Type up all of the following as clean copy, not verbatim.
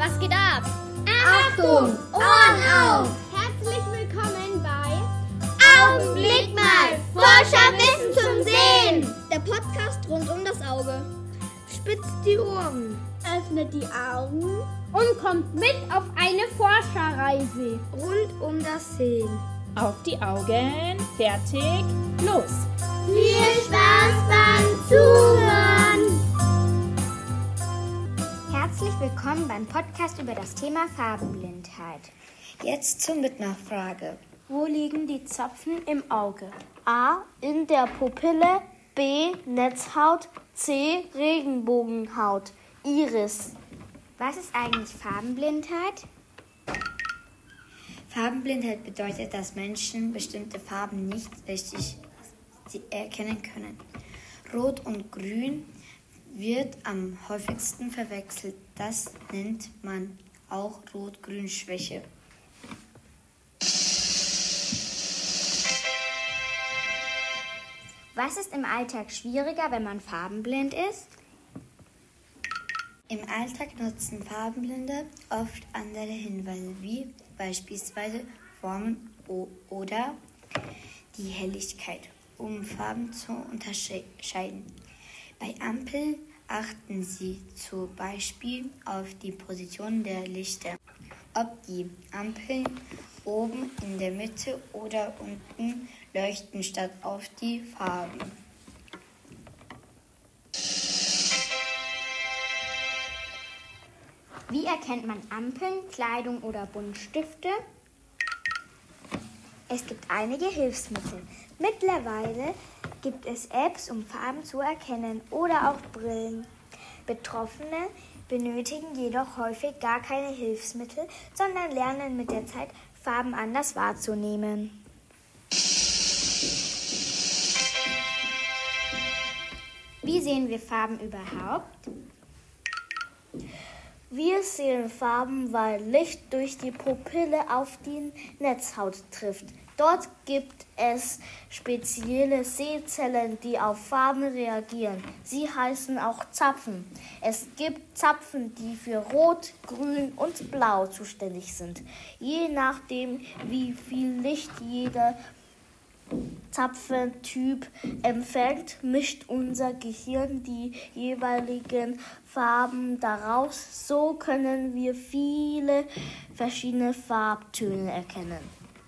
Was geht ab? Achtung, Ohren auf! Herzlich willkommen bei Augenblick mal! Forscherwissen zum Sehen! Der Podcast rund um das Auge. Spitzt die Ohren, Öffnet die Augen und kommt mit auf eine Forscherreise. rund um das Sehen. Auf die Augen, fertig, los! Viel Spaß beim Zuhören! Herzlich willkommen beim Podcast über das Thema Farbenblindheit. Jetzt zur Mitmachfrage. Wo liegen die Zapfen im Auge? A. In der Pupille, B. Netzhaut, C. Regenbogenhaut, Iris. Was ist eigentlich Farbenblindheit? Farbenblindheit bedeutet, dass Menschen bestimmte Farben nicht richtig erkennen können. Rot und Grün wird am häufigsten verwechselt. Das nennt man auch Rot-Grün-Schwäche. Was ist im Alltag schwieriger, wenn man farbenblind ist? Im Alltag nutzen Farbenblinde oft andere Hinweise, wie beispielsweise Formen oder die Helligkeit, um Farben zu unterscheiden. Bei Ampeln achten Sie zum Beispiel auf die Position der Lichter, ob die Ampeln oben in der Mitte oder unten leuchten statt auf die Farben. Wie erkennt man Ampeln, Kleidung oder Buntstifte? Es gibt einige Hilfsmittel. Mittlerweile gibt es Apps, um Farben zu erkennen oder auch Brillen. Betroffene benötigen jedoch häufig gar keine Hilfsmittel, sondern lernen mit der Zeit, Farben anders wahrzunehmen. Wie sehen wir Farben überhaupt? Wir sehen Farben, weil Licht durch die Pupille auf die Netzhaut trifft. Dort gibt es spezielle Sehzellen, die auf Farben reagieren. Sie heißen auch Zapfen. Es gibt Zapfen, die für Rot, Grün und Blau zuständig sind. Je nachdem, wie viel Licht jeder Zapfentyp empfängt, mischt unser Gehirn die jeweiligen Farben daraus. So können wir viele verschiedene Farbtöne erkennen.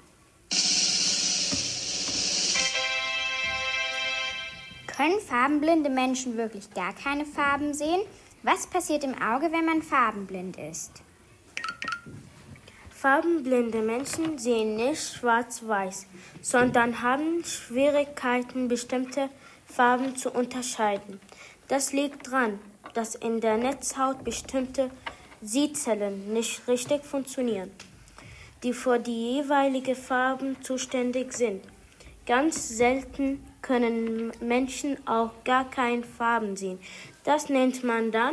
Können farbenblinde Menschen wirklich gar keine Farben sehen? Was passiert im Auge, wenn man farbenblind ist? Farbenblinde Menschen sehen nicht schwarz-weiß, sondern haben Schwierigkeiten, bestimmte Farben zu unterscheiden. Das liegt daran, dass in der Netzhaut bestimmte Sehzellen nicht richtig funktionieren, die für die jeweilige Farben zuständig sind. Ganz selten können Menschen auch gar keine Farben sehen. Das nennt man dann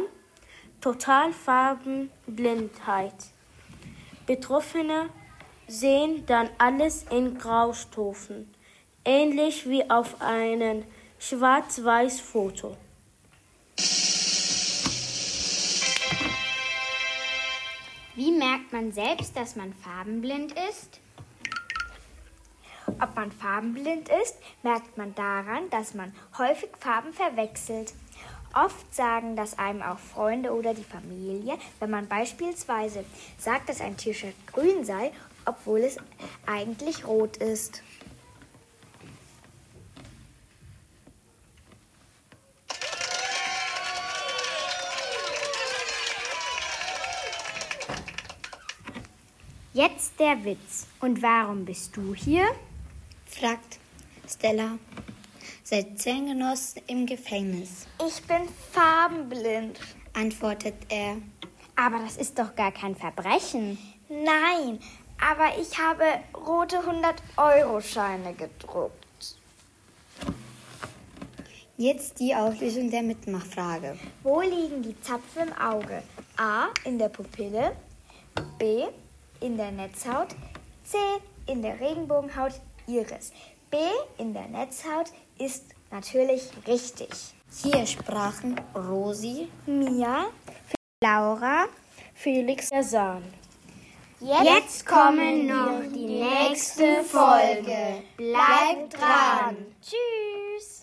Totalfarbenblindheit. Betroffene sehen dann alles in Graustufen, ähnlich wie auf einem Schwarz-Weiß-Foto. Wie merkt man selbst, dass man farbenblind ist? Ob man farbenblind ist, merkt man daran, dass man häufig Farben verwechselt. Oft sagen das einem auch Freunde oder die Familie, wenn man beispielsweise sagt, dass ein T-Shirt grün sei, obwohl es eigentlich rot ist. Jetzt der Witz. Und warum bist du hier? Fragt Stella. Seit Zellgenossen im Gefängnis, Ich bin farbenblind. antwortet er. Aber das ist doch gar kein Verbrechen. Nein, aber ich habe rote 100-Euro-Scheine gedruckt. Jetzt die Auflösung der Mitmachfrage. Wo liegen die Zapfen im Auge? A. In der Pupille, B. In der Netzhaut, C. In der Regenbogenhaut, Iris. B. In der Netzhaut ist natürlich richtig. Hier sprachen Rosi, Mia, Laura, Felix Sahn. Jetzt kommen noch die nächste Folge. Bleibt dran. Tschüss.